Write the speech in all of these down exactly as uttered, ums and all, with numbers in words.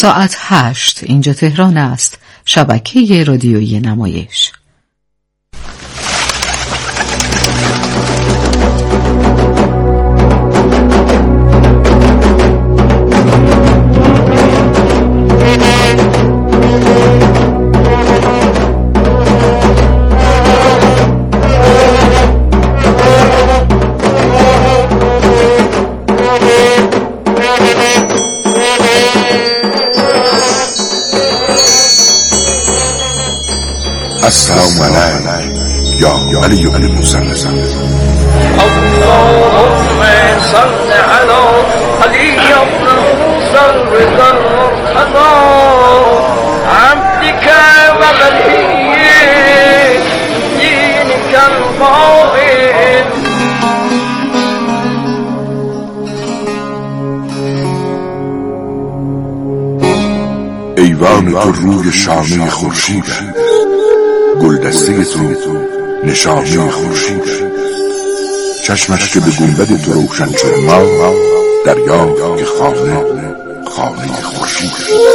ساعت هشت. اینجا تهران است. شبکه رادیویی نمایش. السلام علیک یا علی بن موسی. اللهم صل علی علی بن موسی الرضا المرتضى عبدك وولي دينك القائم. ایوان تو روی شانه خورشید، گلدسته تو نشانه خورشید، چشمش که به گنبد تو روشن شد ما دریا که خانه خانه خورشید.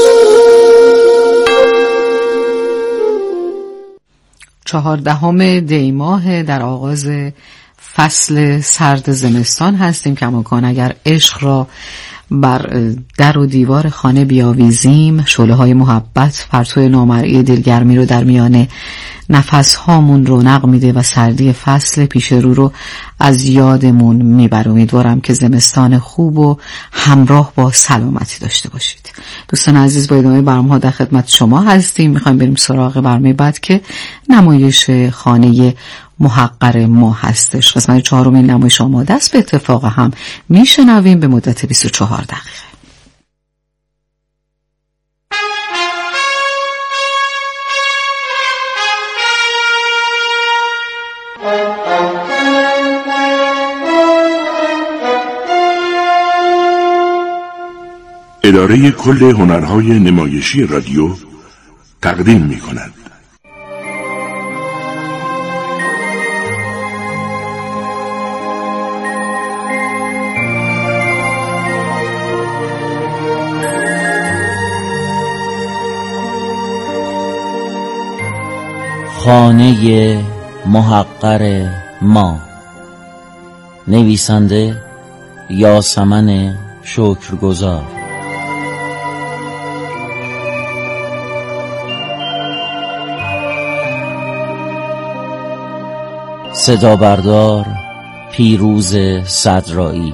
چهاردهم دی ماه در آغاز فصل سرد زمستان هستیم. کماکان اگر عشق را بر در و دیوار خانه بیاویزیم، شعله‌های محبت پرتو نامرئی دلگرمی رو در میان نفس هامون رونق میده و سردی فصل پیش رو رو از یادمون میبره. امیدوارم که زمستان خوب و همراه با سلامتی داشته باشید. دوستان عزیز، با ادامه برنامه‌ها در خدمت شما هستیم. میخوایم بریم سراغ برنامه بعد که نمایش خانه محقر ما هستش. قسمت چهارمین نمایش آماده است. به اتفاق هم میشنویم به مدت بیست و چهار دقیقه. اداره کل هنرهای نمایشی رادیو تقدیم می کند. خانه محقر ما. نویسنده یاسمن شکرگزار. صدا بردار پیروز صدرایی.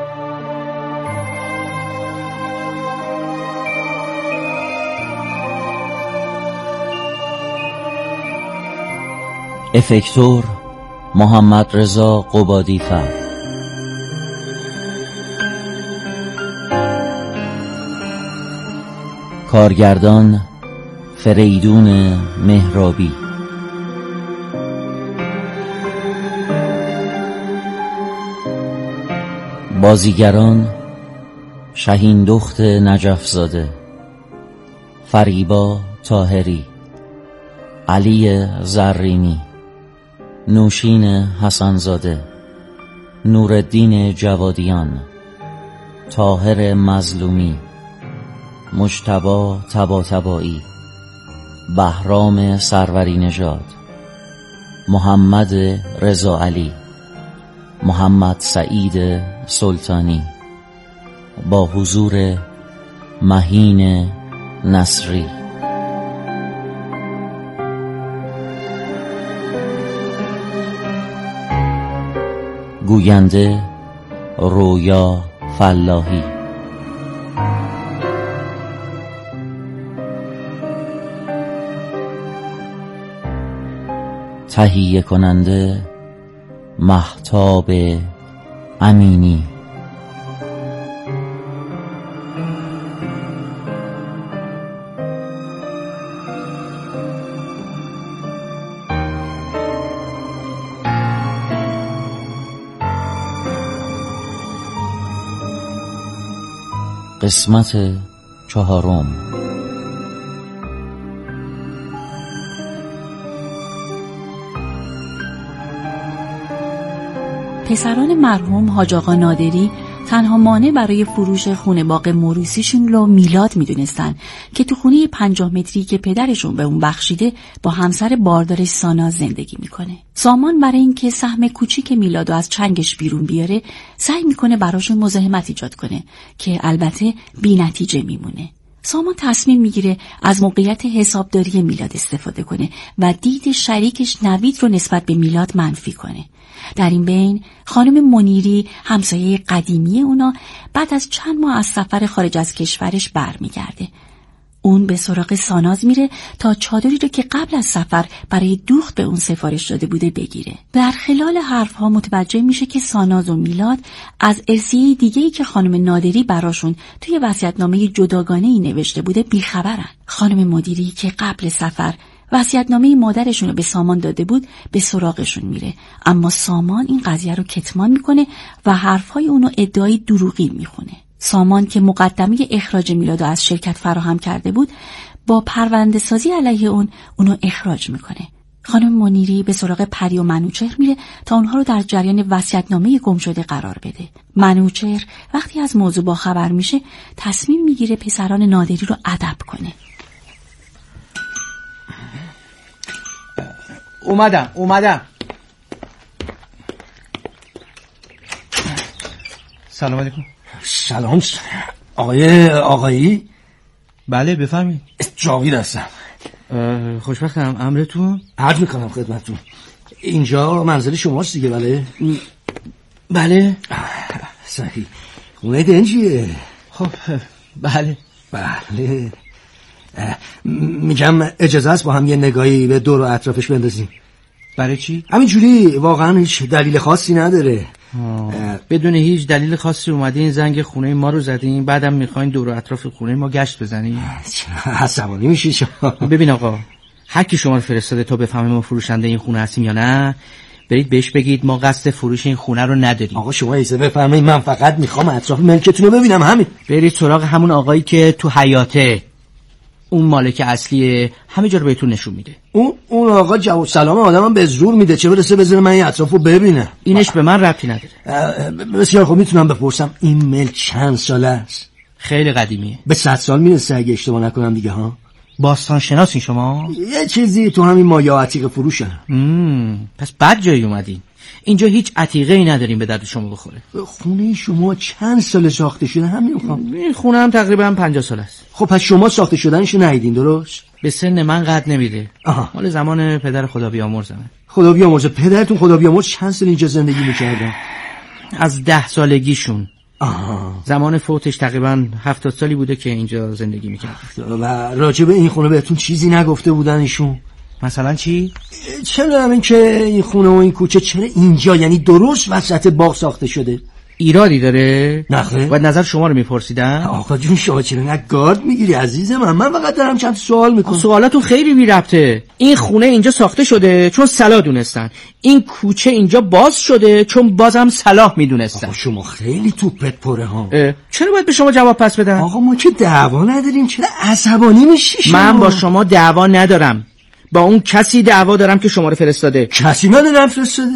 افکتور محمد رضا قبادی فر. کارگردان فریدون مهرابی. بازیگران شهین دخت نجفزاده، فریبا طاهری، علی زرینی، نوشین حسنزاده، نورالدین جوادیان، طاهر مظلومی، مجتبی طباطبایی، بهرام سروری نژاد، محمد رضا علی، محمد سعید سلطانی، با حضور مهین نصری. گوینده رویا فلاحی. تهیه کننده مهتاب امینی. قسمت چهارم. پسران مرحوم حاج آقا نادری تنها مانع برای فروش خونه باغ موروثیشون رو میلاد میدونستن که تو خونه پنجاه متری که پدرشون به اون بخشیده با همسر باردارش سانا زندگی میکنه. سامان برای اینکه سهم کوچیک میلادو از چنگش بیرون بیاره سعی میکنه براشون مزاحمت ایجاد کنه که البته بی نتیجه میمونه. سامان تصمیم میگیره از موقعیت حسابداری میلاد استفاده کنه و دید شریکش نوید رو نسبت به میلاد منفی کنه. در این بین خانم منیری همسایه قدیمی اونا بعد از چند ماه از سفر خارج از کشورش برمیگرده. اون به سراغ ساناز میره تا چادری رو که قبل از سفر برای دوخت به اون سفارش داده بوده بگیره. در خلال حرفها متوجه میشه که ساناز و میلاد از ارثیه دیگه‌ای که خانم نادری براشون توی وصیت‌نامه جداگانه‌ای نوشته بوده بیخبرن. خانم مدیری که قبل سفر وصیت‌نامه مادرشون رو به سامان داده بود به سراغشون میره، اما سامان این قضیه رو کتمان میکنه و حرفهای اونو ادعای دروغی میخونه. سامان که مقدمه اخراج میلادو از شرکت فراهم کرده بود با پرونده سازی علیه اون اونو اخراج میکنه. خانم منیری به سراغ پری و منوچهر میره تا اونها رو در جریان وصیت‌نامه گم شده قرار بده. منوچهر وقتی از موضوع با خبر میشه تصمیم میگیره پسران نادری رو ادب کنه. اومدم اومدم سلام علیکم. سلام آقای آقایی. بله بفرمایید. جاوید هستم. خوشبختم. امرتون؟ عرض میکنم خدمتتون. اینجا منزل شماست دیگه؟ بله بله صحیح. خونه دنجیه؟ خب بله بله. میگم اجازه است با هم یه نگاهی به دور و اطرافش بندازیم؟ برای چی؟ همینجوری، واقعا هیچ دلیل خاصی نداره. بدون هیچ دلیل خاصی اومدین زنگ خونه ما رو زدین، بعدم میخواین دور و اطراف خونه ما گشت بزنین؟ عصبانی میشی شما. ببین آقا، هر کی شما رو فرستاده تا بفهمه ما فروشنده این خونه هستیم یا نه، برید بهش بگید ما قصد فروش این خونه رو نداریم. آقا شما ایسه بفرمایید، من فقط میخوام اطراف ملکتون رو ببینم، همین. برید سراغ همون آقایی که تو حیاته، اون مالک اصلیه، همه جا رو بهتون نشون میده. اون اون آقا جواب سلام آدمم به زور میده، چه برسه بذاره من این اطرافو ببینم. اینش به من ربطی نداره. بسیار خوب، میتونم بپرسم این ملک چند ساله است؟ خیلی قدیمیه. به صد سال میرسه اگه اشتباه نکنم دیگه ها. باستان شناسین شما؟ یه چیزی تو همین مایه عتیق فروشن. پس بد جایی اومدین. اینجا هیچ عتیقه ای نداریم به درد شما بخوره. خونه شما چند سال ساخته شده؟ همین میخوام. این خونه هم تقریبا پنجاه سال است. خب پس شما ساخته شدنشو ندیدین درست؟ به سن من قد نمیده. مال زمان پدر خدا بیامرزمه. خدا بیامرزه. پدرتون خدا بیامرز چند سال اینجا زندگی میکردن؟ از ده سالگیشون. آها. زمان فوتش تقریبا هفتاد سالی بوده که اینجا زندگی میکرد. و راجع به این خونه بهتون چیزی نگفته بودن ایشون؟ مثلا چی؟ چرا همین که این خونه و این کوچه چرا اینجا، یعنی درست وسط باغ ساخته شده؟ ایرادی داره؟ نخه. باید نظر شما رو میپرسیدن؟ آقا جون شما چرا نه گارد میگیری عزیز من؟ من فقط دارم چند سوال میکنم. سوالاتون خیلی بی ربطه. این خونه اینجا ساخته شده چون صلاح دونستن. این کوچه اینجا باز شده چون بازم صلاح میدونستن. آقا شما خیلی توپت پره ها. چرا باید به شما جواب پس بدم؟ آقا ما که دعوا نداریم، چرا عصبانی میشی شما؟ من با شما دعوا ندارم، با اون کسی دعوا دارم که شما رو فرستاده. کسی من رو فرستاده؟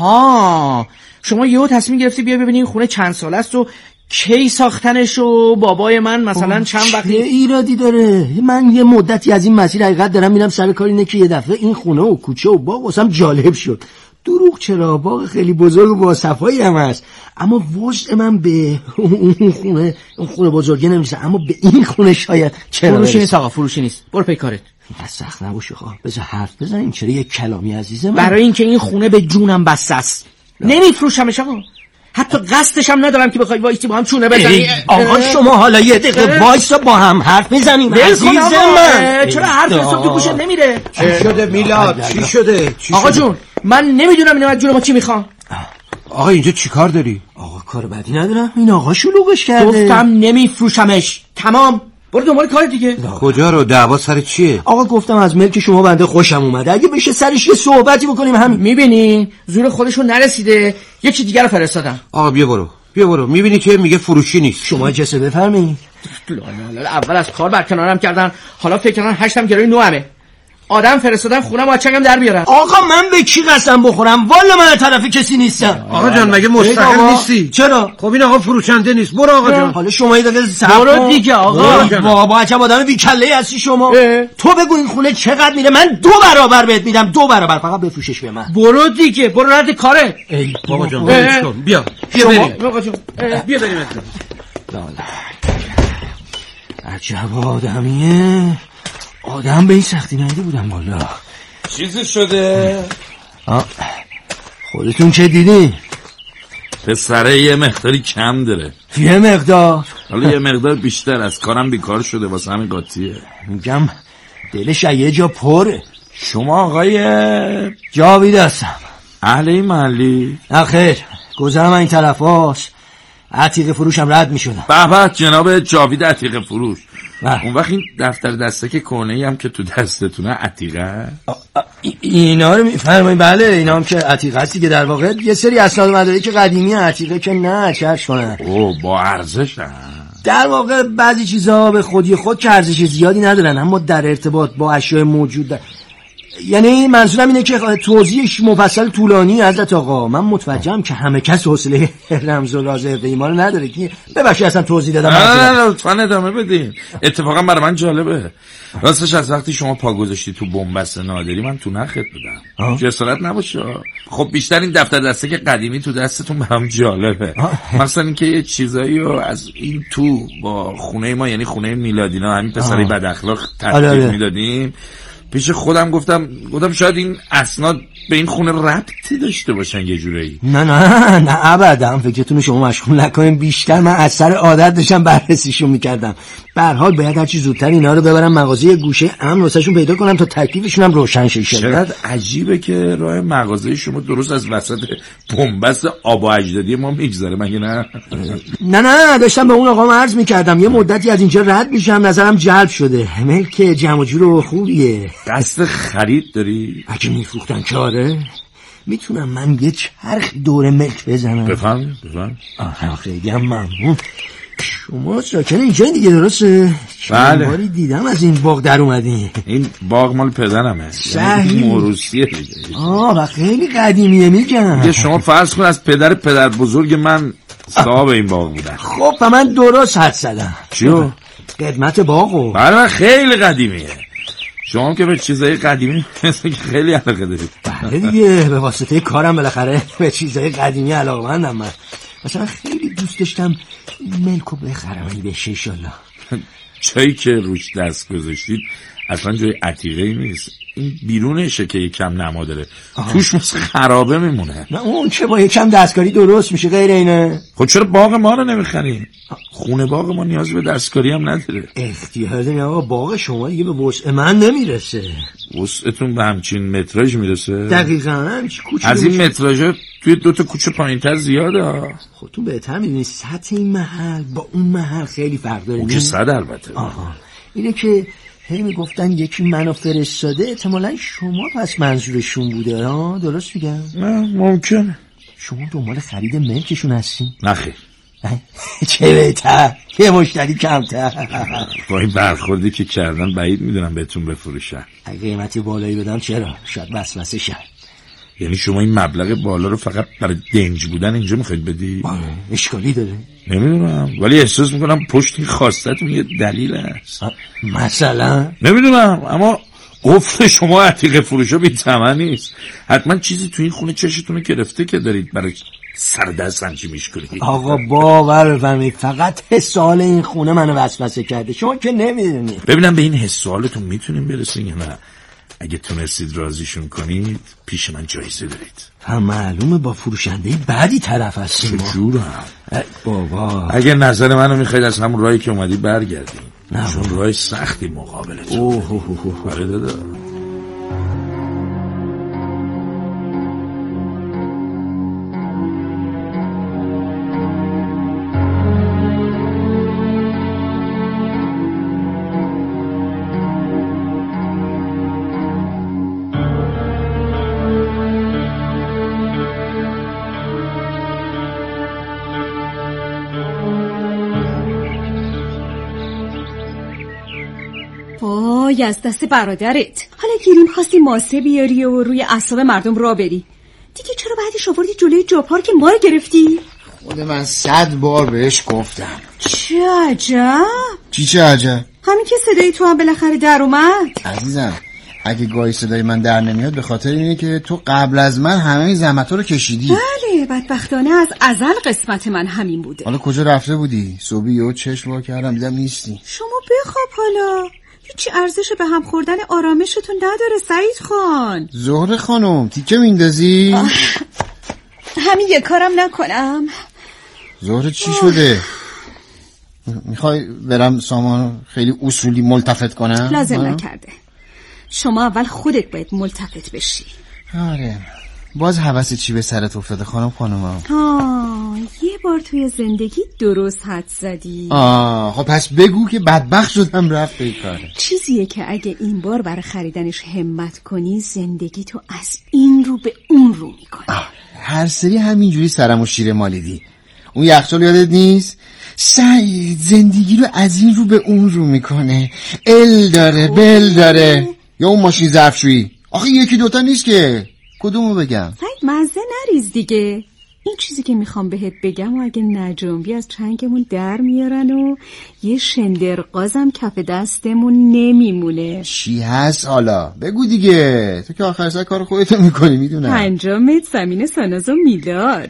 آها، شما یهو تصمیم گرفتی بیا ببینی این خونه چند ساله است و کی ساختنش و بابای من مثلا چند وقتی. چه ایرادی داره؟ من یه مدتی از این مسیر حقیقت دارم میرم سر کار، اینه که یه دفعه این خونه و کوچه و باغ واسم جالب شد. دروغ چرا؟ باغ خیلی بزرگ و با صفایی هم هست، اما وجد من به اون خونه اون خونه بزرگه نمیشه، اما به این خونه شاید. چرا؟ فروشی نیست آقا، فروشی نیست. برو پی کارت. بس سخت نباشه آقا، بذار حرف بزنیم. چرا یه کلامی عزیزم؟ برای اینکه این خونه به جونم بسته است. نمیفروشمش آقا. حتی قصدش هم ندارم که بخوای وایسی با هم چونه بزنی. آقا شما حالا یه دقیقه وایسا با هم حرف بزنیم عزیز من. چرا حرف حساب تو گوشت نمیره؟ چی شده میلاد؟ چی شده؟ آقا جون من نمیدونم اینا از جون ما چی میخوان. آقا اینجا چی کار داری؟ آقا کار بدی ندارم، این آقا شلوغش کرده. گفتم نمیفروشمش. تمام، برو دنبال کار دیگه. کجا رو؟ دعوا سر چیه؟ آقا گفتم از ملک شما بنده خوشم اومده، اگه بشه سرش یه صحبتی بکنیم. همین. میبینی زور خودشون نرسیده، یکی دیگر رو فرستادن. آقا بیا برو بیا برو، میبینی که میگه فروشی نیست. شما اجازه بفرمایید. اول از کار برکنارم کردن، حالا فکر کنن هشتم گرای نوامه. آدم فرستادن خونم باید چنگم در بیارم. آقا من به کی قسم بخورم؟ والا من طرف کسی نیستم. آقا جان مگه مستقل نیستی؟ چرا؟ خب این آقا فروشنده نیست. برو آقا جان. حالا شما یه دقیقه صبر کن. برو دیگه آقا. بابا عجب آدم بی کله هستی شما. اه. تو بگو این خونه چقدر میره، من دو برابر بهت میدم، دو برابر، فقط بفروشش به من. برو دیگه، برو رد کاره. ای بابا جان بیا بیا بریم. بابا جان بیا بریم. عجب آدمیه. آدم به این سختی نیده بودم والا. چیزی شده؟ آه. خودتون چه دیدی؟ پسره یه مقداری کم داره. یه مقدار؟ حالا یه مقدار بیشتر، از کارم بیکار شده واسه همین قاطیه. میگم دلش یه جا پره. شما آقای جاوید هستم. اهل این محلی؟ آخر گذرم این طرف هاست، عتیق فروشم رد می شدم. به به جناب جاوید عتیق فروش. نه. اون وقت این دفتر دسته که کهنه‌ای هم که تو دستتونه عتیقه؟ اینا رو میفرمایید؟ بله اینا هم که عتیقه هستی که در واقع یه سری اسناد مدارک قدیمی عتیقه که نه چرش کنن. اوه با ارزش هم. در واقع بعضی چیزها به خودی خود که ارزش زیادی ندارن، اما در ارتباط با اشیاء موجود در... یعنی منظورم اینه که توضیحش مفصل طولانی حضرت آقا. من متوجهم که همه کس حوصله رمز و راز ایما رو نداره که ببخشید اصلا توضیح دادم. نه نه لطفاً ادامه بدین. اتفاقا برای من جالبه. راستش از وقتی شما پا گذاشتی تو بنبست نادری من تو نخت بودم. جسارت نباشه. خب بیشتر این دفتر دسته که قدیمی تو دستتون برام جالبه. مثلا اینکه یه چیزایی رو از این تو با خونه ما، یعنی خونه میلادینا، همین پسری بد اخلاق ترتیب میدادیم، پیش خودم گفتم گفتم شاید این اسناد به این خونه ربطی داشته باشن یه جورایی. نه نه نه ابدا، فکرتون رو شما مشغول نکنین. بیشتر من از سر عادت داشتم بررسیشون میکردم. به هر حال باید هرچی زودتر اینا رو ببرم مغازه گوشه امن واسهشون پیدا کنم تا تکلیفشون هم روشن شه. چقدر عجیبه که راه مغازه شما درست از وسط بنبست آب و اجدادی ما میگذره، مگه نه؟ نه نه داشتم به اون آقا عرض میکردم یه مدتی از اینجا رد میشم، نظرم جلب شده. ملک جمع جور خوبیه. قصد خرید داری؟ اگه میفروختن کاره میتونم من یه چرخ دور ملک بزنم. بفهم بفهم. آه خیلی هم ممنون. شما ساکن اینجا دیگه درسته؟ بله. باری دیدم از این باغ در اومدی. این باغ مال پدرمه. صحیح. موروثیه دیگه. آه و خیلی قدیمیه میگم. یه شما فرض کن از پدر پدر بزرگ من صاحب این باغ بودن. خب و من درست حد زدم. چیو؟ قدمت باغو. بله خیلی قدیمیه. شما که به چیزای قدیمی مثل که خیلی علاقه دارید. بله دیگه به واسطه کارم بالاخره به چیزای قدیمی علاقه‌مندم من. مثلا خیلی دوست داشتم ملکو بخرم این بشه انشالله. چایی که روش دست گذاشتید اصلا جای عتیقه‌ای نیست. این بیرونشه که یکم نما داره. آه. توش مثل خرابه میمونه. نه اون که با یکم دستکاری درست میشه، غیر اینه. خب چرا باغ ما رو نمیخری؟ خونه باغ ما نیاز به دستکاری هم نداره. اختیار داری آقا، باغ شما دیگه به وسع من نمیرسه. وسعتون به همچین متراژ میرسه؟ دقیقاً همچین کوچه. از این متراژ توی دو تا کوچه پایین‌تر زیاده. خودتون بهتر میدونید سطح این محل با اون محل خیلی فرق داره. اون که صد البته. آها اینه که هی میگفتن یکی منو فرستاده، احتمالاً شما پس منظورشون بوده. ها درست میگم؟ نه ممکنه. شما دنبال خرید ملکشون هستین؟ نه خیر. چه بهتر، یه مشتری کمتر. با این برخوردی که کردن بعید میدونم بهتون بفروشن. اگه قیمتی بالایی بدم چرا؟ شاید وسوسه شه. یعنی شما این مبلغ بالا رو فقط برای دنج بودن اینجا میخواید بدی؟ آره اشکالی داره؟ نمیدونم ولی احساس میکنم پشت این خواستتون یه دلیل هست. مثلا؟ نمیدونم اما قفل شما عتیق فروشا بی ثمن نیست. حتما چیزی تو این خونه چشتون رو گرفته که دارید برای سردست همچی میشکنید. آقا باور بفرمایید فقط حسال این خونه منو وسوسه کرده، شما که نمیدونید. ببینم به این حسالتون میتونیم برسیم یا نه؟ اگه تونستید راضیشون کنید پیش من جایزه دارید. هم معلومه با فروشنده بعدی طرف هستیم. چجورم؟ بابا اگه نظر منو میخواید از همون راهی که اومدی برگردیم. نه چون راه سختی مقابلتون. اوه اوه اوه آره دادا. وای از دست برادرت. حالا گیریم خواستی ماسه بیاری و روی اعصاب مردم را بری. دیگه چرا بعدش آوردی جلوی جاپار که ما رو گرفتی؟ خود من صد بار بهش گفتم. چه عجب. چی چه عجب؟ همین که صدای تو هم بالاخره در اومد. عزیزم اگه گاهی صدای من در نمیاد به خاطر اینه که تو قبل از من همه زحمت‌ها رو کشیدی. بله بدبختانه از ازل قسمت من همین بوده. حالا کجا رفته بودی؟ صبحی یهو چشم وا کردم دیدم نیستی. شما بخواب حالا. هیچی ارزش به هم خوردن آرامشتون نداره سعید خان. زهره خانم تیکه میندازی؟ همین یه کارم نکنم. زهره چی شده؟ میخوای برم سامان خیلی اصولی ملتفت کنم؟ لازم نکرده. شما اول خودت باید ملتفت بشی. آره باز حوث چی به سرت افتاده خانم خانم؟ آه یه بار توی زندگی درست حد زدی. آه خب پس بگو که بدبخت شدم رفت به کاره. چیزیه که اگه این بار برای خریدنش همت کنی زندگی تو از این رو به اون رو میکنی. هر سری همینجوری سرمو شیر مالیدی. اون یخچال یادت نیست؟ سعید زندگی رو از این رو به اون رو میکنه. ال داره بل داره. یا اون ماشین ظرفشویی آخه یکی دوتا نیست که. کدومو بگم؟ سعید مزه نریز دیگه. این چیزی که میخوام بهت بگم و اگه نجنبی از چنگمون در میارن و یه شندرقازم کف دستمون نمیمونه. چی هست حالا؟ بگو دیگه. تو که آخر سر کار خودتو میکنی میدونم. پنجم متر زمین ساناز و میلاد.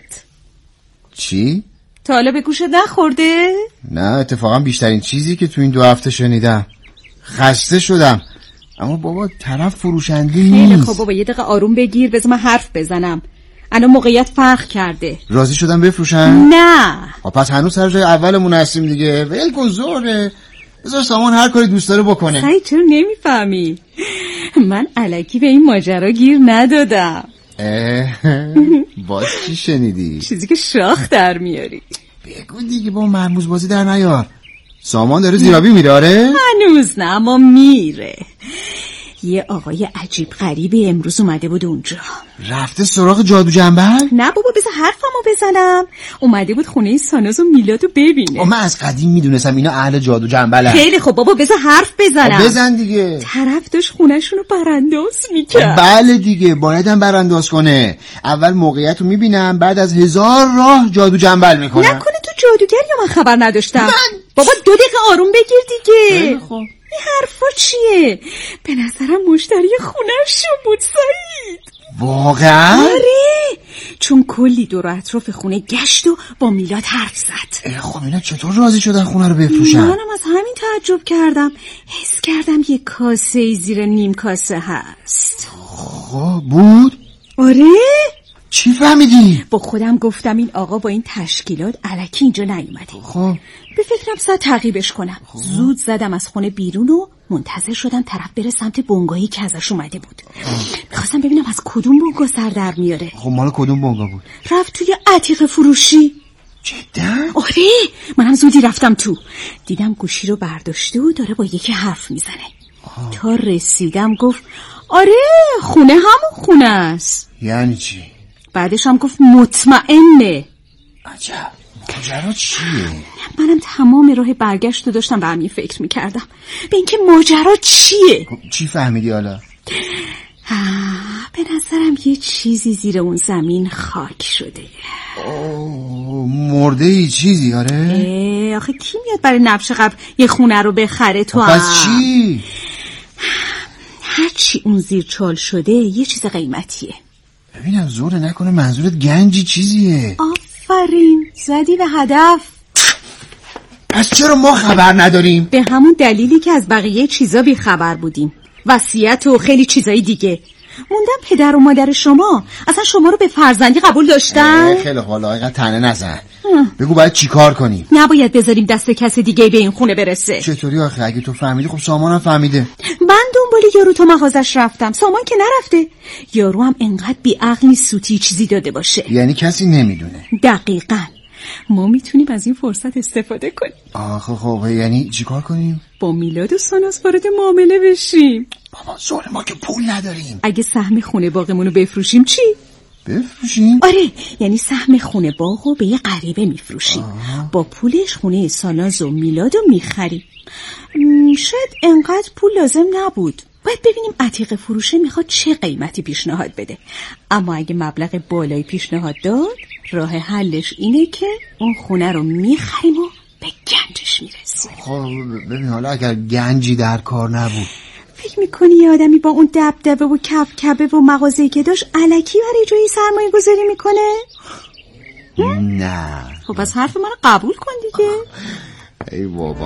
چی؟ تا حالا به گوشت نخورده؟ نه اتفاقا بیشترین چیزی که تو این دو هفته شنیدم. خسته شدم. اما بابا طرف فروشنده نیست. خیلی خب بابا یه دقیقه آروم بگیر بذار من حرف بزنم. الان موقعیت فرق کرده. راضی شدم بفروشن؟ نه. پس هنوز سر جای اولمون هستیم دیگه. ول کن زهره. بذار سامان هر کاری دوست داره بکنه. سعید چرا نمیفهمی؟ من الکی به این ماجرا گیر ندادم. باز چی شنیدی؟ چیزی که شاخ در میاری. بگو دیگه با مرموز بازی در نیار. سامان داره زیرابی میره آره؟ هنوز نه اما میره. یه آقای عجیب غریبی امروز اومده بود اونجا. رفته سراغ جادو جنبل؟ نه بابا بذار حرفمو بزنم. اومده بود خونه ساناز و میلادو ببینه. من از قدیم میدونستم اینا اهل جادو جنبلن. خیلی خب بابا بذار حرف بزنم. بزن دیگه. طرف داشت خونه‌شونو برانداز میکرد. بله دیگه بایدم برانداز کنه. اول موقعیت رو میبینم بعد از هزار راه جادو جنبل میکنم. نکنه تو جادوگر یا من خبر نداشتم. من... بابا دو دقیقه آروم بگیر دیگه. خب این حرفا چیه؟ به نظرم مشتری خونه‌شون بود سعید. واقعا؟ آره چون کلی دور و اطراف خونه گشت و با میلاد حرف زد. خب اینا چطور راضی شدن خونه رو بفروشن؟ منم از همین تعجب کردم. حس کردم یه کاسه زیر نیم کاسه هست. خب بود؟ آره چی فهمیدی؟ با خودم گفتم این آقا با این تشکیلات الکی اینجا نیومده. خب به فکرم ساعت تعقیبش کنم. خب. زود زدم از خونه بیرون و منتظر شدم طرف بره سمت بنگاهی که ازش اومده بود. میخواستم ببینم از کدوم بنگاه سر در میاره. خب مال کدوم بنگاه بود؟ رفت توی عتیق فروشی. جدا؟ آره منم زودی رفتم تو. دیدم گوشی رو برداشته و داره با یکی حرف میزنه. آه. تا رسیدم گفت آره خونه همون خونه است. یعنی چی؟ بعدش هم گفت مطمئنه. عجب ماجرا چیه؟ منم تمام راه برگشت رو داشتم به همین فکر میکردم به اینکه ماجرا چیه. چی فهمیدی حالا؟ به نظرم یه چیزی زیر اون زمین خاک شده. اوه مرده ای چیزی آره؟ آخه کی میاد برای نبش قبر یه خونه رو بخره تو هم؟ پس چی؟ هرچی اون زیر چال شده یه چیز قیمتیه. ببینم زوره نکنه منظورت گنجی چیزیه. آفرین زدی به هدف. پس چرا ما خبر نداریم؟ به همون دلیلی که از بقیه چیزا بی خبر بودیم. وصیت و خیلی چیزای دیگه. موندم پدر و مادر شما اصلا شما رو به فرزندی قبول داشتن؟ خیلی حالا اینقدر تنه نزن. بگو باید چی کار کنیم؟ نباید بذاریم دست کس دیگه به این خونه برسه. چطوری آخه؟ اگه تو فهمیدی خب سامانم فهمیده. من دنبال یارو تو مغازش رفتم. سامان که نرفته. یارو هم انقدر بی‌عقل نیست سوتی چیزی داده باشه. یعنی کسی نمیدونه. دقیقاً. ما میتونیم از این فرصت استفاده کنیم. آخه خب یعنی چی کار کنیم؟ با میلاد و ساناز وارد معامله بشیم. بابا زور ما که پول نداریم. اگه سهم خونه باغمون رو بفروشیم چی؟ بفروشیم؟ آره یعنی سهم خونه باغ رو به یه غریبه میفروشیم. با پولش خونه ساناز و میلاد رو میخریم. شاید انقدر پول لازم نبود. باید ببینیم عتیق فروشه میخواد چه قیمتی پیشنهاد بده. اما اگه مبلغ بالایی پیشنهاد داد، راه حلش اینه که اون خونه رو میخریم و به گنجش میرسیم. خب ببین حالا اگر گنجی در کار نبود، فکر میکنی یه آدمی با اون دبدبه و کبکبه و مغازه‌ای که داشت الکی برای جایی سرمایه گذاری میکنه؟ نه. خب پس حرف منو قبول کن دیگه. ای بابا.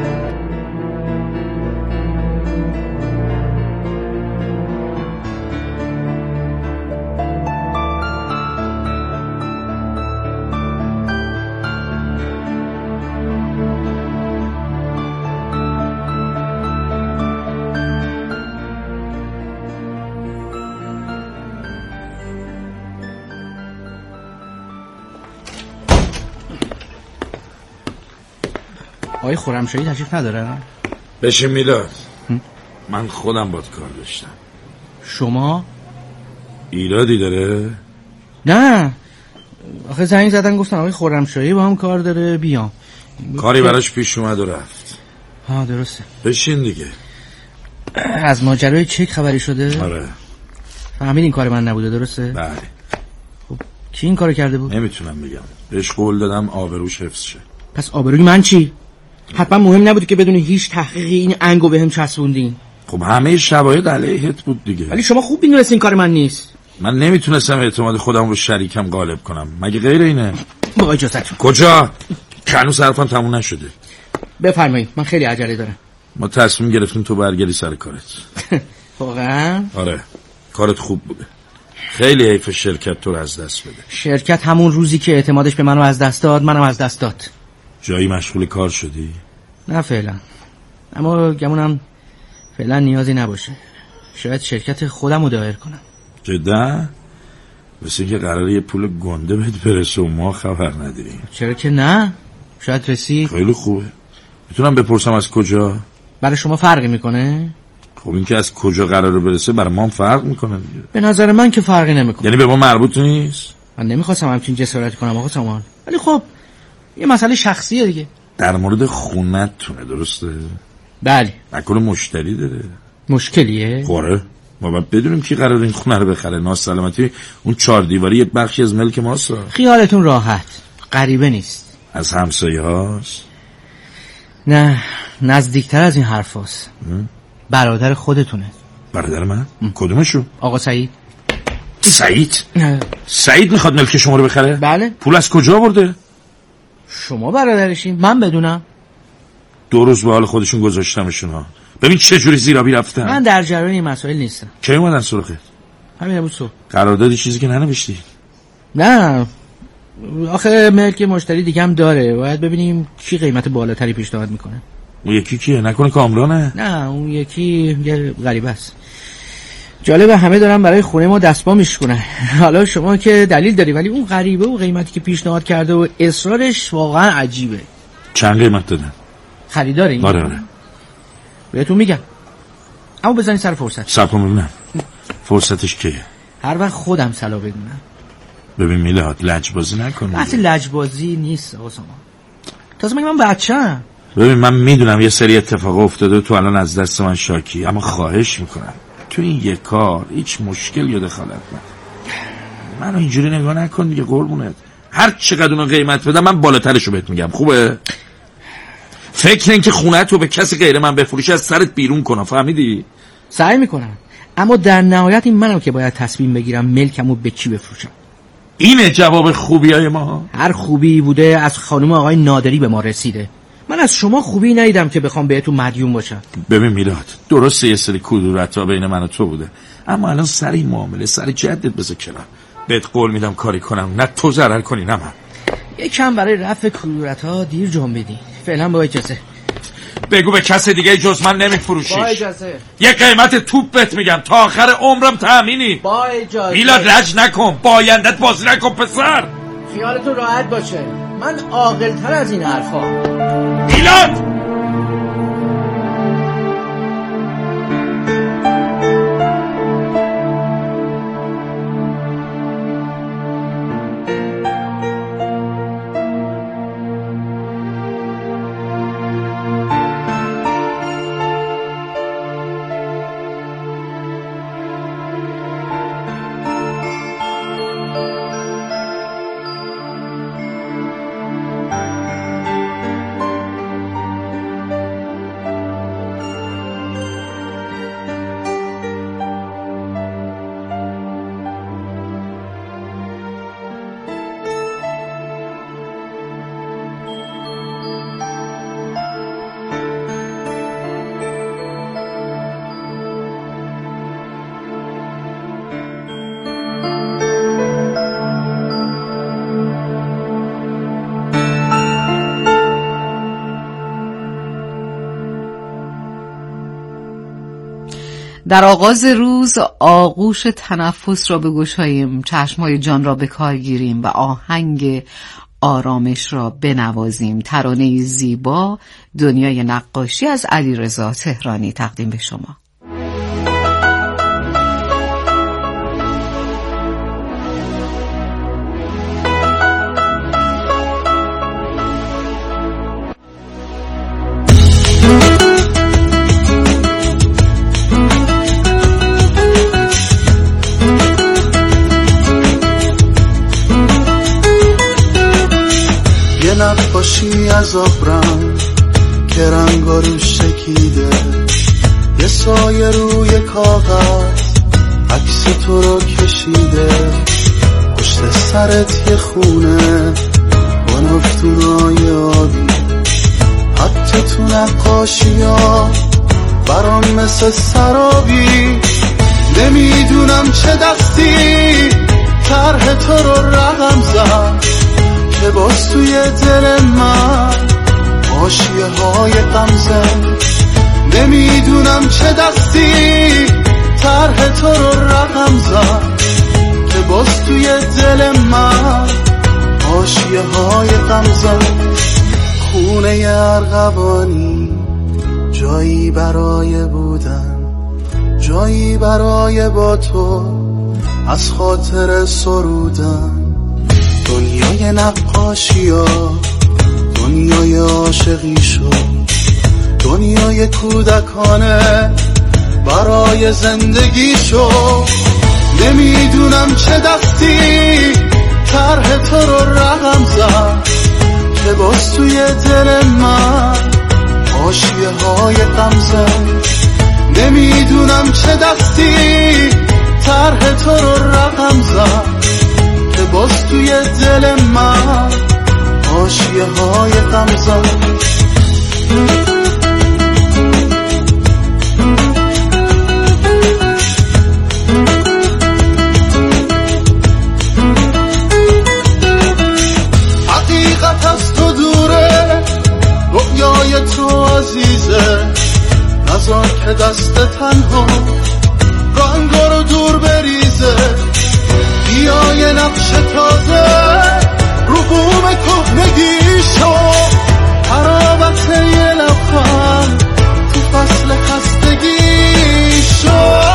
آقای خرمشاهی تشریف نداره؟ بشین میلاد. من خودم باد کار داشتم. شما؟ ایرادی داره؟ نه آخه زنگ زدن گفتن آقای خرمشاهی با هم کار داره بیام. کاری براش پیش اومد و رفت. ها درسته. بشین دیگه. از ماجرای چک خبری شده؟ آره. فهمید این کار من نبوده درسته؟ بله. خب کی این کارو کرده بود؟ نمیتونم بگم. بهش قول دادم آبروش حفظ شه. پس آبروی من چی؟ حتما مهم نبود که بدون هیچ تحقیقی این انگو بهم چسبوندین. خب همه شواهد علیهت بود دیگه. ولی شما خوب میدونستین این کار من نیست. من نمیتونستم اعتماد خودم رو شریکم غالب کنم. مگه غیر اینه؟ با اجازهتون. کجا؟ هنوز حرفم تموم نشده. بفرمایید من خیلی عجله دارم. ما تصمیم گرفتیم تو برگردی سر کارت. واقعا؟ آره کارت خوب بوده. خیلی حیف شرکت تو رو از دست بده. شرکت همون روزی که اعتمادش به منو از دست داد منم از دست داد. جایی مشغول کار شدی؟ نه فعلا. اما گمونم فعلا نیازی نباشه. شاید شرکت خودم رو دایر کنم. جدا؟ مثل اینکه قراره یه پول گنده بهت برسه و ما خبر نداریم. چرا که نه؟ شاید رسید. خیلی خوبه. میتونم بپرسم از کجا؟ برای شما فرقی میکنه؟ خب این که از کجا قراره برسه برای ما هم فرق میکنه دیگه. به نظر من که فرقی نمیکنه. یعنی به ما مربوط نیست؟ من نمیخواستم همچین جسارتی کنم آقا سامان، ولی خب یه مسئله شخصیه دیگه. در مورد خونتونه درسته؟ بله. نکنه مشتری داره؟ مشکلیه؟ آره. ما باید بدونیم کی قراره این خونه رو بخره. ناسلامتی اون چهار دیواری یه بخشی از ملک ماست. خیالتون راحت، غریبه نیست. از همسایه هاست؟ نه نزدیکتر از این حرف هاست. برادر خودتونه. برادر من؟ کدومشو؟ آقا سعید. سعید؟ نه. سعید میخواد ملک شما رو بخره؟ بله. پول از کجا برده؟ شما برادرشین من بدونم. دو روز به حال خودشون گذاشتمشون ها. ببین چه جوری زیرابی رفتن. من در جریان این مسائل نیستم. کی اومدن سراغت؟ همین امروز صبح. قراردادی چیزی که ننوشتی؟ نه آخه ملک مشتری دیگه هم داره، باید ببینیم کی قیمت بالاتری پیشنهاد میکنه. اون یکی کیه؟ نکنه کامرانه؟ نه اون یکی یه غریبه است. جالبه همه دارن برای خونه ما دستپا میشکنن. حالا شما که دلیل داری، ولی اون غریبه و قیمتی که پیشنهاد کرده و اصرارش واقعا عجیبه. چند قیمت دادن؟ خریداری؟ آره آره بهتون میگم، اما بزنی سر فرصت. صبر کن ببینم فرصتش کیه. هر وقت خودم صلاح بدونم. ببین میلاد لجبازی نکنی. بحث لجبازی نیست آقا سامان. تازه مگه من بچه‌ام؟ ببین من میدونم یه سری اتفاق افتاده تو الان از دست من شاکی، اما خواهش میکنم تو این یک کار هیچ مشکل یا دخالت نکن. منو اینجوری نگاه نکن دیگه قربونت. هر چقدر اونو قیمت بدم من بالاترشو بهت میگم. خوبه؟ فکر این که خونه تو به کسی غیر من بفروشی از سرت بیرون کنم. فهمیدی؟ سعی میکنم، اما در نهایت این منم که باید تصمیم بگیرم ملکمو به کی بفروشم. اینه جواب خوبیای ما. هر خوبی بوده از خانم آقای نادری به ما رسیده. من از شما خوبی ندیدم که بخوام بهتون مدیون باشم. ببین میلاد درسته یه سری کدورت‌ها بین من و تو بوده، اما الان سر این معامله سر جدت بذار کنار. بهت قول میدم کاری کنم نه تو ضرر کنی نه من. یکم برای رفع کدورت‌ها دیر جنبیدی. فعلا با اجازه. بگو به کس دیگه جز من نمیفروشیش. با اجازه. یه قیمت توپ بهت میگم تا آخر عمرم تامینی. با اجازه. میلاد لج نکن، با آیندت بازی نکن پسر. خیالتون راحت باشه، من عاقل‌تر از این حرفا. میلاد در آغاز روز آغوش تنفس را بگشاییم، چشمهای جان را به کار گیریم و آهنگ آرامش را بنوازیم. ترانه زیبا، دنیای نقاشی از علیرضا تهرانی تقدیم به شما. نقاشی از آبرنگ که رنگا روش شکیده، یه سایه روی کاغذ عکس تو رو کشیده، پشت سرت یه خونه با نفتونای آبی، حتی تو نقاشی ها برام مثل سرابی. نمیدونم چه دستی طرح تو رو رقم زد که باز توی دل من حاشیه های غمزه. نمیدونم چه دستی طرح تو رو رقم زد که باز توی دل من حاشیه های غمزه. خونه ارغوانی جایی برای بودن، جایی برای با تو از خاطر سرودن. دنیای نقاشی ها دنیای عاشقی شد، دنیای کودکانه برای زندگی شد. نمیدونم چه دستی طرح تو رو رقم زد که باز توی دل من حاشیه های غمزه. نمیدونم چه دستی طرح تو رو رقم زد که باز توی دل من حاشیه های غمزه. حقیقت از تو دوره، رویای تو عزیزه، نذار که دست تنها رنگا رو دور بریزه. بیا یه نقش تازه رو بوم کهنگی شو، حرارت یه لبخند تو فصل خستگی شو.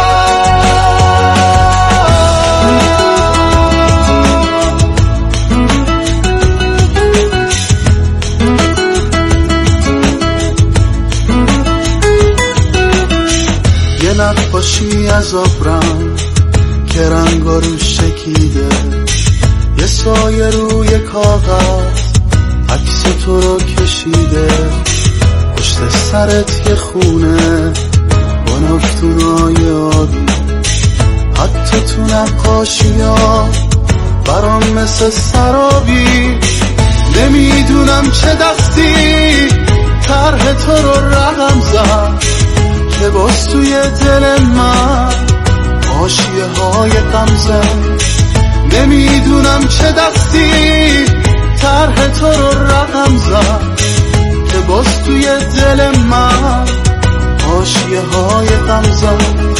یه نقاشی از آبرنگ که رنگا روش شکیده، یه سایه روی کاغذ عکس تو رو کشیده، پشت سرت یه خونه با نفتونای آبی، حتی تو نقاشی ها برام مثل سرابی. نمیدونم چه دستی طرح تو رو رقم زد که باز توی دل من حاشیه های غمزه. نمیدونم چه دستی طرح تو رو رقم زد که باز توی دل من حاشیه های غمزه.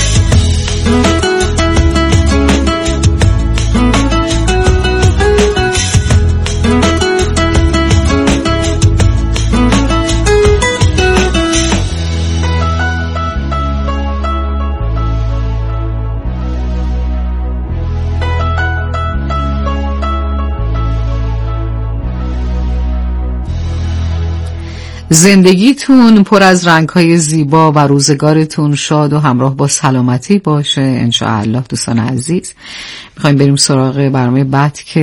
زندگیتون پر از رنگ‌های زیبا و روزگارتون شاد و همراه با سلامتی باشه انشاءالله. دوستان عزیز، میخوایم بریم سراغ برنامه بعد که